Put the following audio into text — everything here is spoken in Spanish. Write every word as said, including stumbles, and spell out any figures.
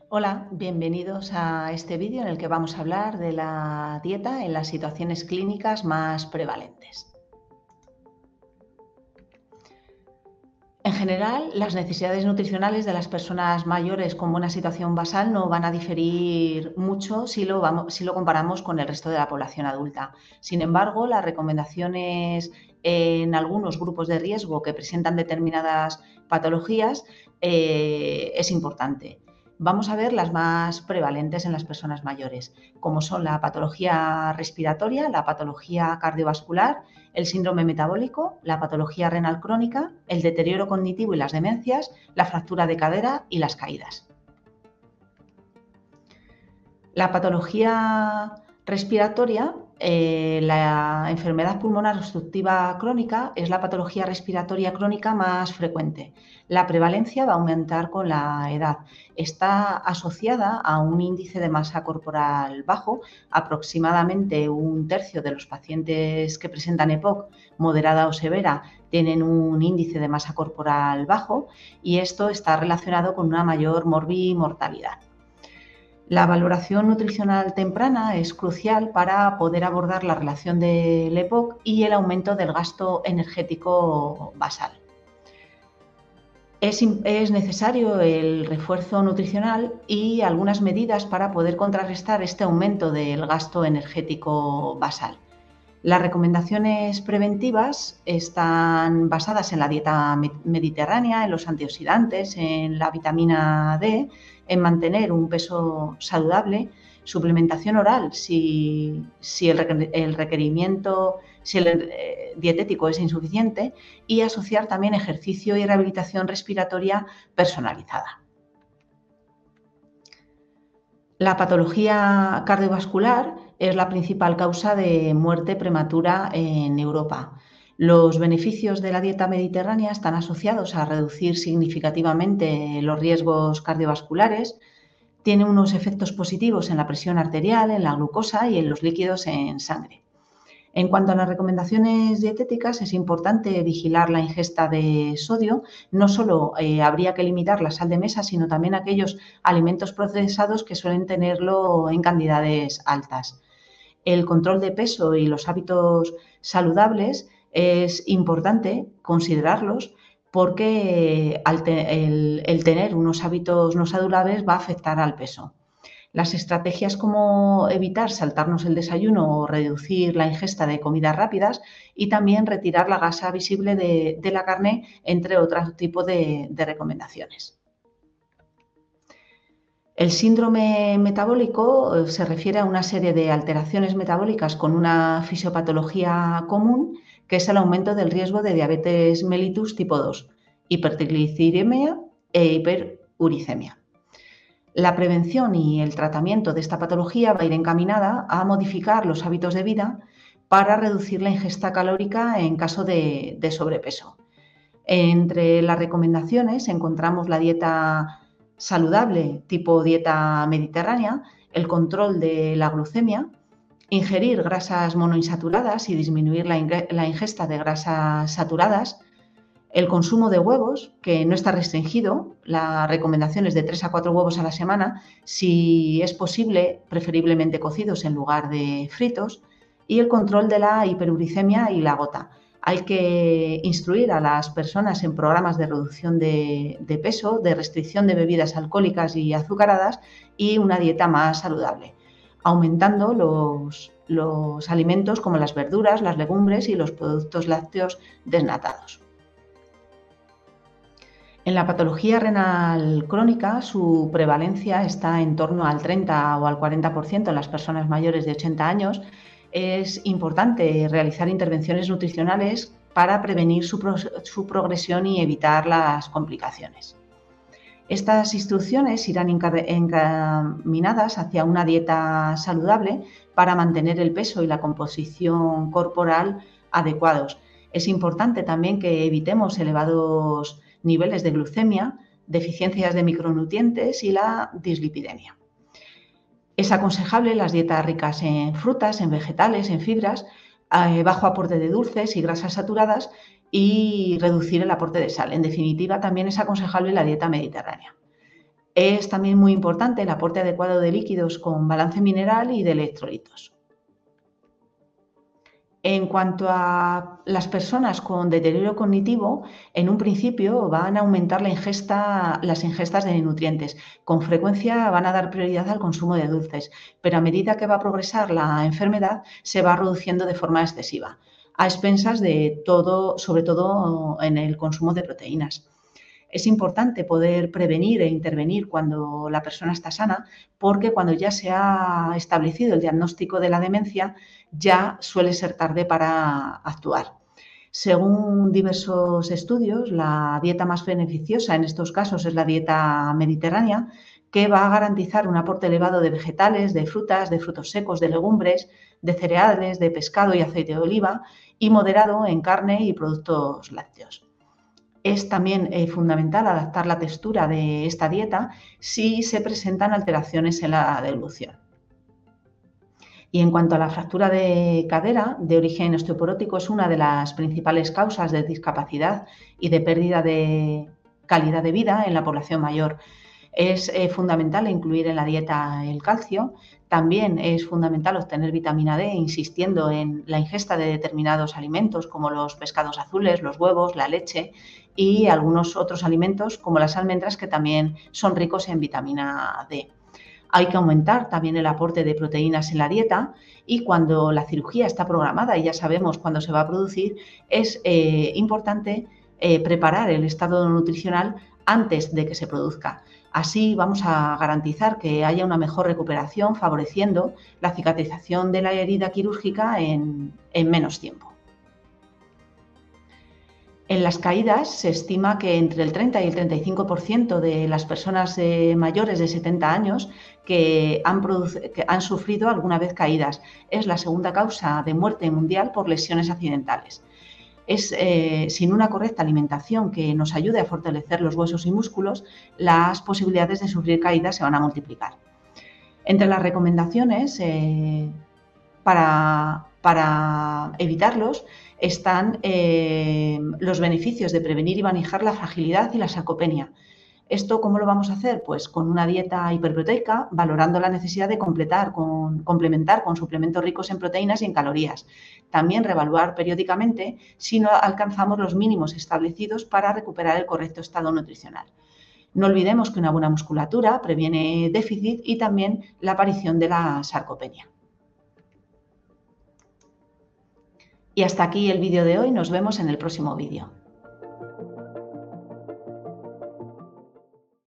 Hola, bienvenidos a este vídeo en el que vamos a hablar de la dieta en las situaciones clínicas más prevalentes. En general, las necesidades nutricionales de las personas mayores con buena situación basal no van a diferir mucho si lo, vamos, si lo comparamos con el resto de la población adulta. Sin embargo, las recomendaciones en algunos grupos de riesgo que presentan determinadas patologías eh, es importante. Vamos a ver las más prevalentes en las personas mayores, como son la patología respiratoria, la patología cardiovascular, el síndrome metabólico, la patología renal crónica, el deterioro cognitivo y las demencias, la fractura de cadera y las caídas. La patología respiratoria, eh, la enfermedad pulmonar obstructiva crónica es la patología respiratoria crónica más frecuente. La prevalencia va a aumentar con la edad. Está asociada a un índice de masa corporal bajo. Aproximadamente un tercio de los pacientes que presentan E P O C moderada o severa tienen un índice de masa corporal bajo y esto está relacionado con una mayor morbimortalidad. La valoración nutricional temprana es crucial para poder abordar la relación del E P O C y el aumento del gasto energético basal. Es, es necesario el refuerzo nutricional y algunas medidas para poder contrarrestar este aumento del gasto energético basal. Las recomendaciones preventivas están basadas en la dieta mediterránea, en los antioxidantes, en la vitamina D, en mantener un peso saludable, suplementación oral si, si el, el requerimiento si el eh, dietético es insuficiente y asociar también ejercicio y rehabilitación respiratoria personalizada. La patología cardiovascular es la principal causa de muerte prematura en Europa. Los beneficios de la dieta mediterránea están asociados a reducir significativamente los riesgos cardiovasculares, tiene unos efectos positivos en la presión arterial, en la glucosa y en los líquidos en sangre. En cuanto a las recomendaciones dietéticas, es importante vigilar la ingesta de sodio. No solo eh, habría que limitar la sal de mesa, sino también aquellos alimentos procesados que suelen tenerlo en cantidades altas. El control de peso y los hábitos saludables es importante considerarlos porque al te, el, el tener unos hábitos no saludables va a afectar al peso. Las estrategias como evitar saltarnos el desayuno o reducir la ingesta de comidas rápidas y también retirar la grasa visible de, de la carne, entre otros tipos de, de recomendaciones. El síndrome metabólico se refiere a una serie de alteraciones metabólicas con una fisiopatología común, que es el aumento del riesgo de diabetes mellitus tipo dos, hipertrigliceridemia e hiperuricemia. La prevención y el tratamiento de esta patología va a ir encaminada a modificar los hábitos de vida para reducir la ingesta calórica en caso de, de sobrepeso. Entre las recomendaciones encontramos la dieta saludable tipo dieta mediterránea, el control de la glucemia, ingerir grasas monoinsaturadas y disminuir la, la ingesta de grasas saturadas, el consumo de huevos, que no está restringido, la recomendación es de tres a cuatro huevos a la semana, si es posible, preferiblemente cocidos en lugar de fritos, y el control de la hiperuricemia y la gota. Hay que instruir a las personas en programas de reducción de, de peso, de restricción de bebidas alcohólicas y azucaradas y una dieta más saludable, aumentando los, los alimentos como las verduras, las legumbres y los productos lácteos desnatados. En la patología renal crónica, su prevalencia está en torno al treinta o al cuarenta por ciento en las personas mayores de ochenta años. Es importante realizar intervenciones nutricionales para prevenir su, pro su progresión y evitar las complicaciones. Estas instrucciones irán encaminadas hacia una dieta saludable para mantener el peso y la composición corporal adecuados. Es importante también que evitemos elevados niveles de glucemia, deficiencias de micronutrientes y la dislipidemia. Es aconsejable las dietas ricas en frutas, en vegetales, en fibras, eh, bajo aporte de dulces y grasas saturadas y reducir el aporte de sal. En definitiva, también es aconsejable la dieta mediterránea. Es también muy importante el aporte adecuado de líquidos con balance mineral y de electrolitos. En cuanto a las personas con deterioro cognitivo, en un principio van a aumentar la ingesta, las ingestas de nutrientes. Con frecuencia van a dar prioridad al consumo de dulces, pero a medida que va a progresar la enfermedad se va reduciendo de forma excesiva, a expensas de todo, sobre todo en el consumo de proteínas. Es importante poder prevenir e intervenir cuando la persona está sana, porque cuando ya se ha establecido el diagnóstico de la demencia, ya suele ser tarde para actuar. Según diversos estudios, la dieta más beneficiosa en estos casos es la dieta mediterránea, que va a garantizar un aporte elevado de vegetales, de frutas, de frutos secos, de legumbres, de cereales, de pescado y aceite de oliva, y moderado en carne y productos lácteos. Es también eh, fundamental adaptar la textura de esta dieta si se presentan alteraciones en la deglución. Y en cuanto a la fractura de cadera de origen osteoporótico, es una de las principales causas de discapacidad y de pérdida de calidad de vida en la población mayor. Es eh, fundamental incluir en la dieta el calcio. También es fundamental obtener vitamina D, insistiendo en la ingesta de determinados alimentos como los pescados azules, los huevos, la leche y algunos otros alimentos como las almendras, que también son ricos en vitamina D. Hay que aumentar también el aporte de proteínas en la dieta, y cuando la cirugía está programada y ya sabemos cuándo se va a producir, es eh, importante eh, preparar el estado nutricional antes de que se produzca. Así vamos a garantizar que haya una mejor recuperación, favoreciendo la cicatrización de la herida quirúrgica en, en menos tiempo. En las caídas se estima que entre el treinta y el treinta y cinco por ciento de las personas eh, mayores de setenta años que han, que han sufrido alguna vez caídas. Es la segunda causa de muerte mundial por lesiones accidentales. Es, eh, sin una correcta alimentación que nos ayude a fortalecer los huesos y músculos, las posibilidades de sufrir caídas se van a multiplicar. Entre las recomendaciones eh, para, para evitarlos están eh, los beneficios de prevenir y manejar la fragilidad y la sarcopenia. ¿Esto cómo lo vamos a hacer? Pues con una dieta hiperproteica, valorando la necesidad de completar con, complementar con suplementos ricos en proteínas y en calorías. También reevaluar periódicamente si no alcanzamos los mínimos establecidos para recuperar el correcto estado nutricional. No olvidemos que una buena musculatura previene déficit y también la aparición de la sarcopenia. Y hasta aquí el vídeo de hoy. Nos vemos en el próximo vídeo.